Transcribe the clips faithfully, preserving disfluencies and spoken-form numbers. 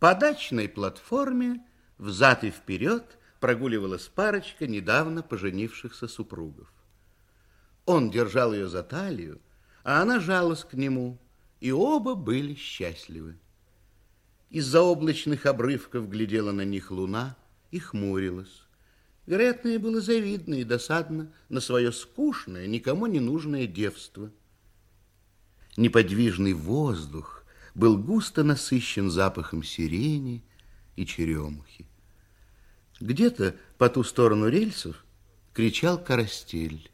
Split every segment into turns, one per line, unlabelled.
По дачной платформе взад и вперед прогуливалась парочка недавно поженившихся супругов. Он держал ее за талию, а она жалась к нему, и оба были счастливы. Из-за облачных обрывков глядела на них луна и хмурилась. Вероятно, ей было завидно и досадно на свое скучное, никому не нужное девство. Неподвижный воздух был густо насыщен запахом сирени и черемухи. Где-то по ту сторону рельсов кричал карастель.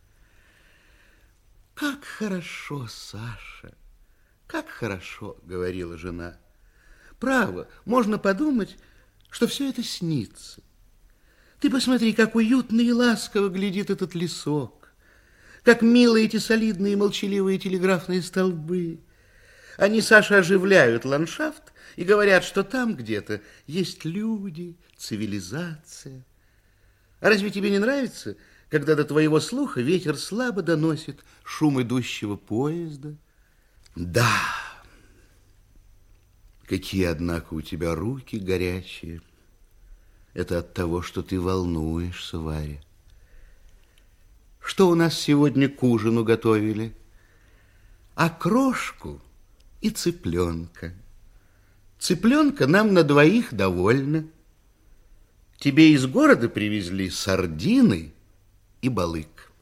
«Как хорошо, Саша, как хорошо!» — говорила жена. «Право, можно подумать, что все это снится. Ты посмотри, как уютно и ласково глядит этот лесок, как милы эти солидные молчаливые телеграфные столбы. Они, Саша, оживляют ландшафт и говорят, что там где-то есть люди, цивилизация. А разве тебе не нравится, когда до твоего слуха ветер слабо доносит шум идущего поезда? Да, какие, однако, у тебя руки горячие. Это от того, что ты волнуешься, Варя. Что у нас сегодня к ужину готовили? Окрошку и цыпленка. Цыпленка нам на двоих довольно. Тебе из города привезли сардины и балык.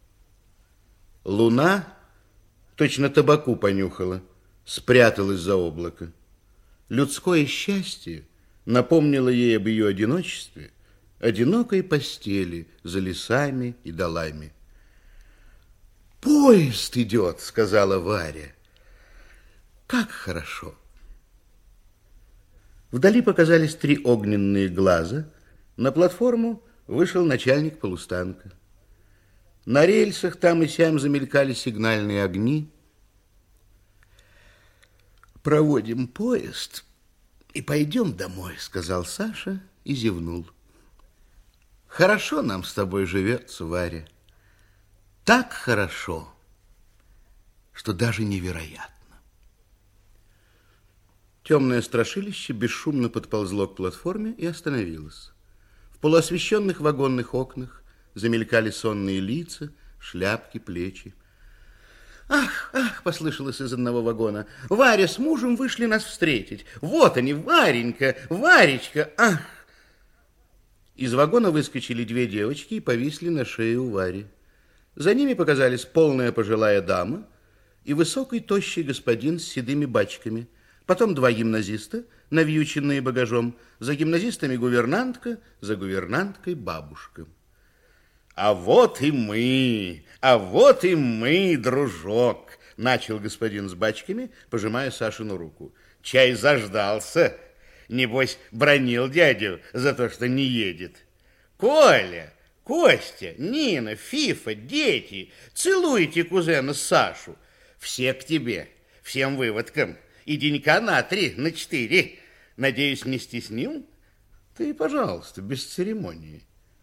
Луна точно табаку понюхала, спряталась за облако. Людское счастье напомнило ей об ее одиночестве, одинокой постели за лесами и долами. «Поезд идет», — сказала Варя. «Как хорошо!» Вдали показались три огненные глаза. На платформу вышел начальник полустанка. На рельсах там и сям замелькали сигнальные огни. «Проводим поезд и пойдем домой», — сказал Саша и зевнул. «Хорошо нам с тобой живется, Варя. Так хорошо, что даже невероятно». Темное страшилище бесшумно подползло к платформе и остановилось. В полуосвещенных вагонных окнах замелькали сонные лица, шляпки, плечи. «Ах, ах!» — послышалось из одного вагона. «Варя с мужем вышли нас встретить. Вот они, Варенька, Варечка, ах!» Из вагона выскочили две девочки и повисли на шее у Вари. За ними показались полная пожилая дама и высокий тощий господин с седыми бачками. Потом два гимназиста, навьюченные багажом. За гимназистами гувернантка, за гувернанткой бабушка. «А вот и мы, а вот и мы, дружок», — начал господин с бачками, пожимая Сашину руку. «Чай заждался. Небось, бранил дядю за то, что не едет. Коля, Костя, Нина, Фифа, дети, целуйте кузена Сашу. Все к тебе, всем выводкам. И денька на три, на четыре. Надеюсь, не стеснил? Ты, пожалуйста, без церемонии».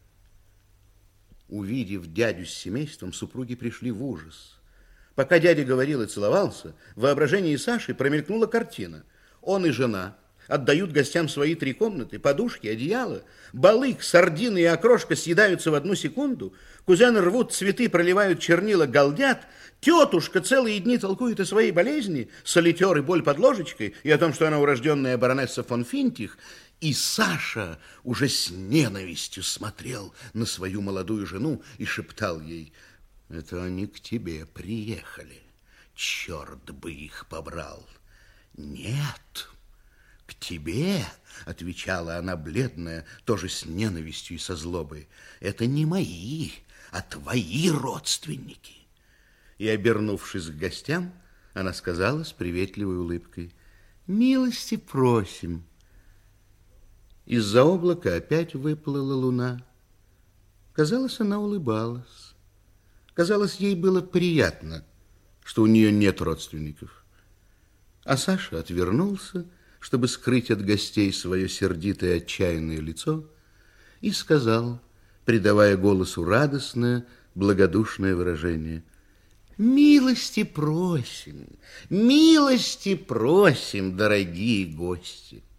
Увидев дядю с семейством, супруги пришли в ужас. Пока дядя говорил и целовался, в воображении Саши промелькнула картина. Он и жена отдают гостям свои три комнаты, подушки, одеяло. Балык, сардины и окрошка съедаются в одну секунду. Кузены рвут цветы, проливают чернила, галдят. Тетушка целые дни толкует о своей болезни, солитер и боль под ложечкой, и о том, что она урожденная баронесса фон Финтих. И Саша уже с ненавистью смотрел на свою молодую жену и шептал ей: «Это они к тебе приехали. Черт бы их побрал». «Нет, к тебе», — отвечала она бледная, тоже с ненавистью и со злобой. «Это не мои, а твои родственники». И, обернувшись к гостям, она сказала с приветливой улыбкой: «Милости просим». Из-за облака опять выплыла луна. Казалось, она улыбалась. Казалось, ей было приятно, что у нее нет родственников. А Саша отвернулся, чтобы скрыть от гостей свое сердитое отчаянное лицо, и сказал, придавая голосу радостное, благодушное выражение: «Милости просим, милости просим, дорогие гости».